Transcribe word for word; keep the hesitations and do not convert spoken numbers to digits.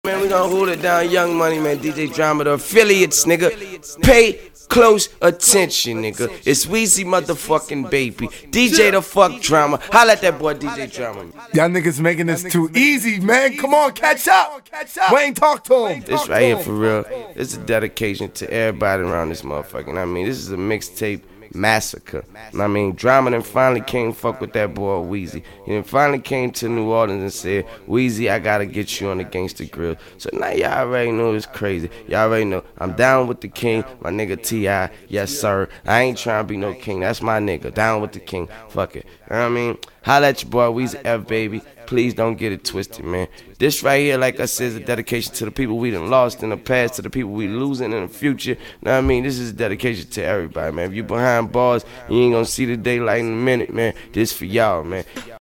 Man, we gonna hold it down, Young Money, man. D J Drama, the affiliates, nigga. Pay close attention, nigga. It's Weezy motherfucking baby. D J the fuck Drama. Holla at that boy D J Drama. Y'all niggas making this too easy, man. Come on, catch up. Wayne, talk to him. This right here for real. This is a dedication to everybody around this motherfucking. I mean, this is a mixtape massacre. I mean, Drama then finally came fuck with that boy Weezy. He then finally came to New Orleans and said, Weezy, I gotta get you on the Gangsta Grill. So now y'all already know it's crazy. Y'all already know I'm down with the king, my nigga T I. Yes, sir. I ain't trying to be no king. That's my nigga. Down with the king. Fuck it. You know what I mean? Holla at your boy Weezy F, baby. Please don't get it twisted, man. This right here, like I said, is a dedication to the people we done lost in the past, to the people we losing in the future. Know what I mean? This is a dedication to everybody, man. If you behind bars, you ain't gonna see the daylight in a minute, man. This for y'all, man.